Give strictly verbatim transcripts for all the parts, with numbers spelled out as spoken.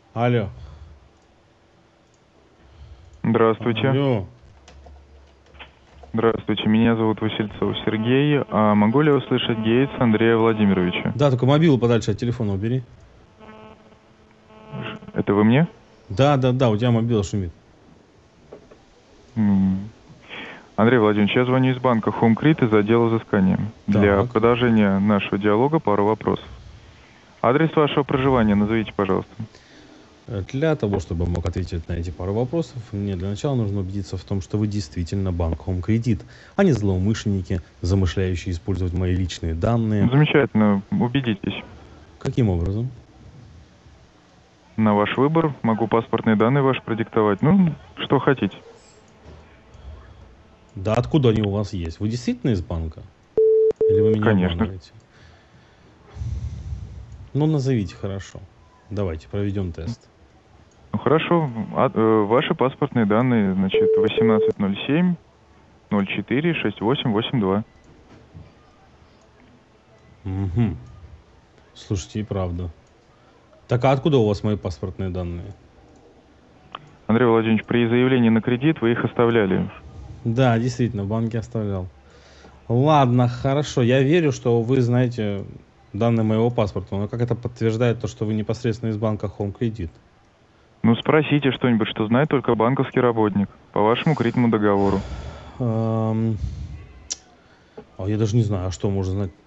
Алло. Здравствуйте. Алло. Здравствуйте, меня зовут Васильцов Сергей. А могу ли я услышать Гейтс Андрея Владимировича? Да, только мобилу подальше от телефона убери. Это вы мне? Да, да, да, у тебя мобила шумит. М. Андрей Владимирович, я звоню из банка HomeCredit из отдела взыскания. Для Так. продолжения нашего диалога пару вопросов. Адрес вашего проживания назовите, пожалуйста. Для того, чтобы я мог ответить на эти пару вопросов, мне для начала нужно убедиться в том, что вы действительно банк HomeCredit, а не злоумышленники, замышляющие использовать мои личные данные. Замечательно, убедитесь. Каким образом? На ваш выбор. Могу паспортные данные ваши продиктовать. Ну, что хотите. Да откуда они у вас есть? Вы действительно из банка? Или вы меня Конечно. обманываете? Ну, назовите, хорошо. Давайте, проведем тест. Ну, хорошо. А, э, ваши паспортные данные, значит, восемнадцать ноль семь ноль четыре шесть восемь восемь два. Угу. Слушайте, и правда. Так а откуда у вас мои паспортные данные? Андрей Владимирович, при заявлении на кредит вы их оставляли. Да, действительно, в банке оставлял. Ладно, хорошо. Я верю, что вы знаете данные моего паспорта. Но как это подтверждает то, что вы непосредственно из банка HomeCredit? Ну, спросите что-нибудь, что знает только банковский работник. По вашему кредитному договору. Эм... А я даже не знаю, а что можно знать.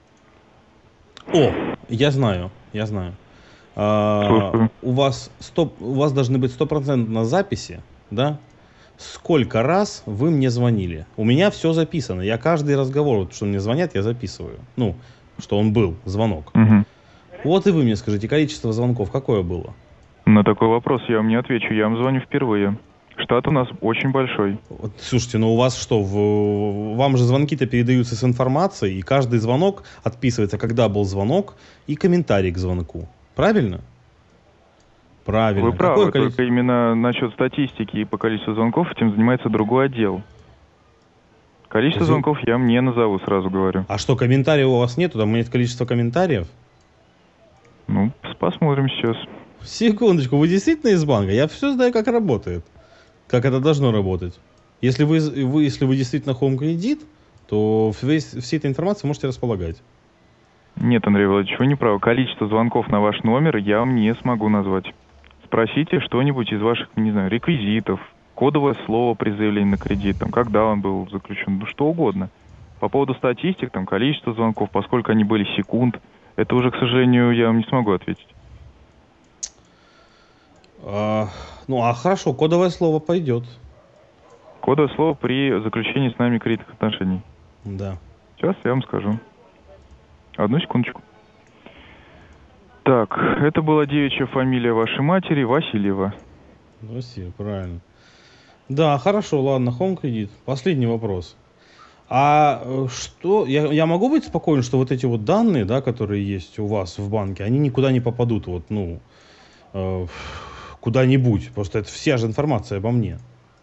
О, я знаю, я знаю. А, Слушаю. у вас сто, у вас должны быть стопроцентно записи, да? Сколько раз вы мне звонили? У меня все записано. Я каждый разговор, вот, что мне звонят, я записываю. Ну, что он был, звонок. Угу. Вот и вы мне скажите, количество звонков какое было? На такой вопрос я вам не отвечу. Я вам звоню впервые. Штат у нас очень большой. Вот, слушайте, ну у вас что, в, вам же звонки-то передаются с информацией, и каждый звонок отписывается, когда был звонок, и комментарий к звонку. Правильно? Правильно. Вы правы, Какое количество? только именно насчет статистики и по количеству звонков этим занимается другой отдел. Количество Зв- звонков я вам не назову, сразу говорю. А что, комментариев у вас нету? Там нет количества комментариев? Ну, посмотрим сейчас. Секундочку, вы действительно из банка? Я все знаю, как работает. Как это должно работать. Если вы, вы, если вы действительно HomeCredit, то весь, всей этой информацией можете располагать. Нет, Андрей Владимирович, вы не правы. Количество звонков на ваш номер я вам не смогу назвать. Спросите что-нибудь из ваших, не знаю, реквизитов, кодовое слово при заявлении на кредит, там, когда он был заключен, ну что угодно. По поводу статистик, там, количество звонков, поскольку они были секунд, это уже, к сожалению, я вам не смогу ответить. А, ну, а хорошо, кодовое слово пойдет. Кодовое слово при заключении с нами кредитных отношений. Да. Сейчас я вам скажу. Одну секундочку. Так, это была девичья фамилия вашей матери, Васильева. Василий, правильно. Да, хорошо, ладно, HomeCredit. Последний вопрос. А э, что, я, я могу быть спокоен, что вот эти вот данные, да, которые есть у вас в банке, они никуда не попадут, вот, ну, э, куда-нибудь. Просто это вся же информация обо мне.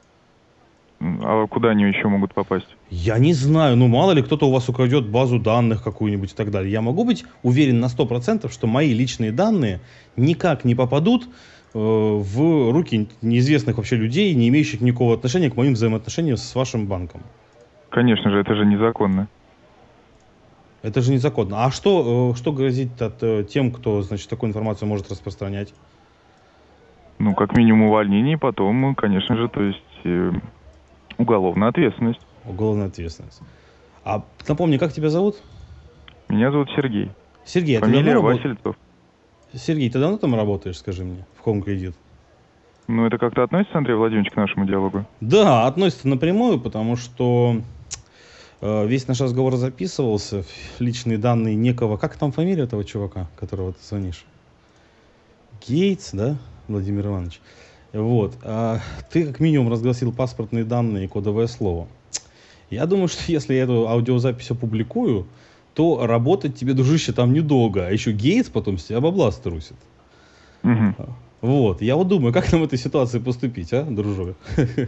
А куда они еще могут попасть? Я не знаю, ну мало ли кто-то у вас украдет базу данных какую-нибудь и так далее. Я могу быть уверен на сто процентов, что мои личные данные никак не попадут э, в руки неизвестных вообще людей, не имеющих никакого отношения к моим взаимоотношениям с вашим банком. Конечно же, это же незаконно. Это же незаконно. А что, э, что грозит от, э, тем, кто, значит, такую информацию может распространять? Ну, как минимум увольнение, и потом, конечно же, то есть э, уголовная ответственность. Уголовная ответственность. А напомни, как тебя зовут? Меня зовут Сергей. Сергей, а ты Фамилия давно работ- Васильцов. Сергей, ты давно там работаешь, скажи мне, в HomeCredit? Ну, это как-то относится, Андрей Владимирович, к нашему диалогу? Да, относится напрямую, потому что э, весь наш разговор записывался, личные данные некого... Как там фамилия этого чувака, которого ты звонишь? Гейтс, да, Владимир Иванович? Вот. А ты как минимум разгласил паспортные данные и кодовое слово. Я думаю, что если я эту аудиозапись опубликую, то работать тебе, дружище, там недолго. А еще Гейтс потом с тебя бабла струсит. Угу. Вот. Я вот думаю, как нам в этой ситуации поступить, а, дружок?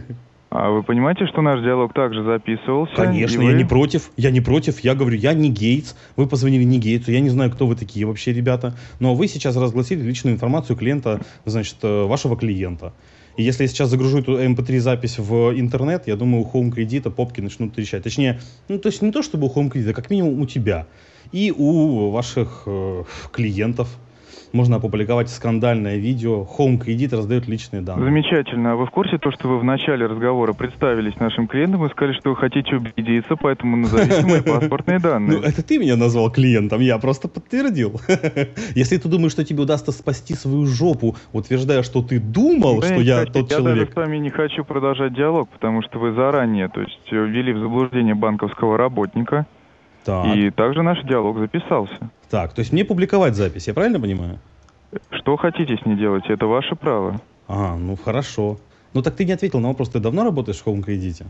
А вы понимаете, что наш диалог также записывался? Конечно, вы... я не против, я не против, я говорю, я не Гейтс, вы позвонили не Гейтсу, я не знаю, кто вы такие вообще, ребята, но вы сейчас разгласили личную информацию клиента, значит, вашего клиента. И если я сейчас загружу эту эм пэ три запись в интернет, я думаю, у Home Кредита попки начнут трещать. Точнее, ну, то есть не то, чтобы у Home Кредита, как минимум у тебя и у ваших э, клиентов. Можно опубликовать скандальное видео. Home Кредит раздает личные данные. Замечательно. А вы в курсе то, что вы в начале разговора представились нашим клиентам и сказали, что вы хотите убедиться, поэтому назовите мои паспортные данные? Ну, это ты меня назвал клиентом, я просто подтвердил. Если ты думаешь, что тебе удастся спасти свою жопу, утверждая, что ты думал, что я тот человек... Я даже с вами не хочу продолжать диалог, потому что вы заранее, то есть, ввели в заблуждение банковского работника. Так. И также наш диалог записался. Так, то есть мне публиковать запись, я правильно понимаю? Что хотите с ней делать, это ваше право. А, ну хорошо. Ну так ты не ответил на вопрос, ты давно работаешь в Home Кредите?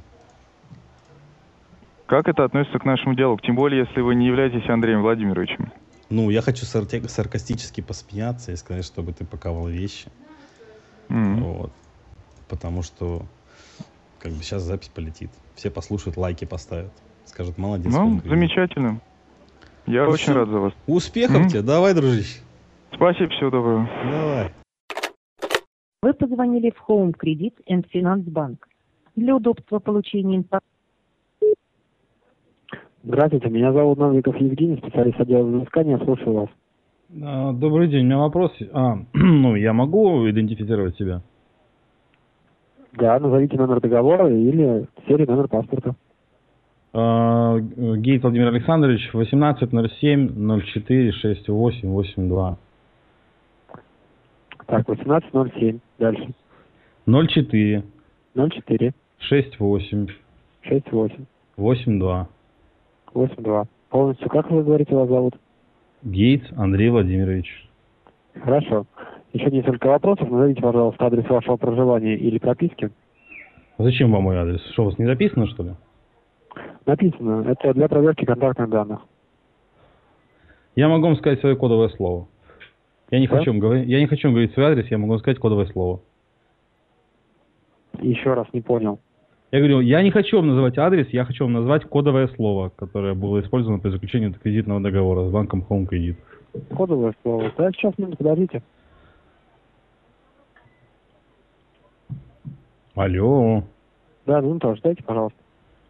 Как это относится к нашему диалогу? Тем более, если вы не являетесь Андреем Владимировичем. Ну, я хочу сар- саркастически посмеяться и сказать, чтобы ты паковал вещи. Mm. Вот. Потому что как бы сейчас запись полетит. Все послушают, лайки поставят. Скажут, молодец. Ну, замечательно. Я ну, очень все. рад за вас. Успехов mm. тебе. Давай, дружище. Спасибо, всего доброго. Давай. Вы позвонили в Home Credit and Finance Bank. Для удобства получения информации... Здравствуйте, меня зовут Новиков Евгений, специалист отдела взыскания, слушаю вас. А, добрый день, у меня вопрос. А, ну, я могу идентифицировать себя? Да, назовите номер договора или серию номер паспорта. А, Гейтс Владимир Александрович, восемнадцать ноль семь ноль четыре шесть восемь восемь два. Так, восемнадцать ноль семь. Дальше. ноль четыре. ноль четыре. шесть восемь. шесть восемь. восемь два. восемь два. Полностью, как вы говорите, вас зовут? Гейтс Андрей Владимирович. Хорошо. Еще несколько вопросов. Назовите, пожалуйста, адрес вашего проживания или прописки. Зачем вам мой адрес? Что, у вас не записано, что ли? Написано. Это для проверки контактных данных. Я могу вам сказать свое кодовое слово. Я не, да? хочу, говорить, я не хочу говорить свой адрес, я могу сказать кодовое слово. Еще раз, не понял. Я говорю, я не хочу вам называть адрес, я хочу вам назвать кодовое слово, которое было использовано при заключении кредитного договора с банком Home Credit. Кодовое слово? Да, сейчас, минуту, подождите. Алло. Да, минуту, ждайте, пожалуйста.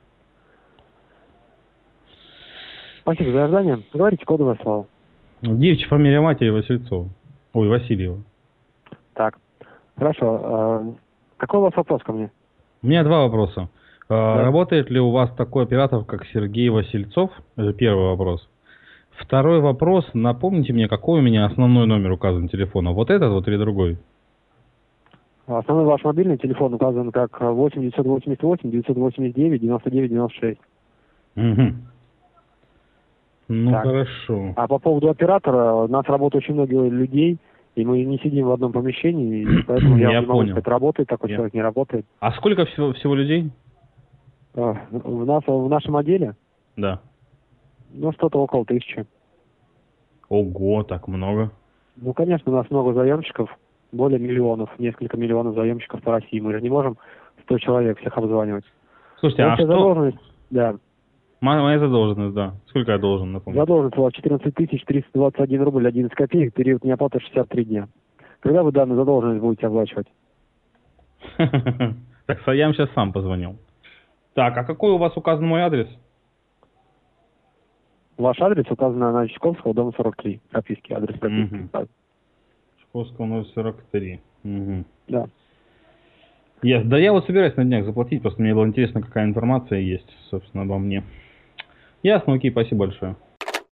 Спасибо за ожидание. Говорите кодовое слово. Девичья фамилия матери Васильцова. Ой, Васильева. Так, хорошо. Какой у вас вопрос ко мне? У меня два вопроса. Да. Работает ли у вас такой оператор, как Сергей Васильцов? Это первый вопрос. Второй вопрос. Напомните мне, какой у меня основной номер указан телефона? Вот этот вот или другой? Основной ваш мобильный телефон указан как восемь девятьсот восемьдесят восемь девятьсот восемьдесят девять девяносто девять девяносто шесть. Угу. Ну, так. Хорошо. А по поводу оператора, у нас работает очень много людей, и мы не сидим в одном помещении, и поэтому я, я не могу сказать, работает такой я... человек, не работает. А сколько всего, всего людей? В, нас, в нашем отделе? Да. Ну, что-то около тысячи. Ого, так много. Ну, конечно, у нас много заемщиков, более миллионов, несколько миллионов заемщиков по России. Мы же не можем сто человек всех обзванивать. Слушайте, а что... Задолженность, да. Моя задолженность, да. Сколько я должен, напомню? Задолженность у вас четырнадцать тысяч триста двадцать один рубль одиннадцать копеек, период неоплаты шестьдесят три дня. Когда вы данную задолженность будете оплачивать? Так, я вам сейчас сам позвонил. Так, а какой у вас указан мой адрес? Ваш адрес указан на Чайковского, дом сорок три. Прописки, адрес прописки. Чайковского, номер сорок три. Да. Yes. Да я вот собираюсь на днях заплатить, просто мне было интересно, какая информация есть, собственно, обо мне. Ясно, окей, спасибо большое.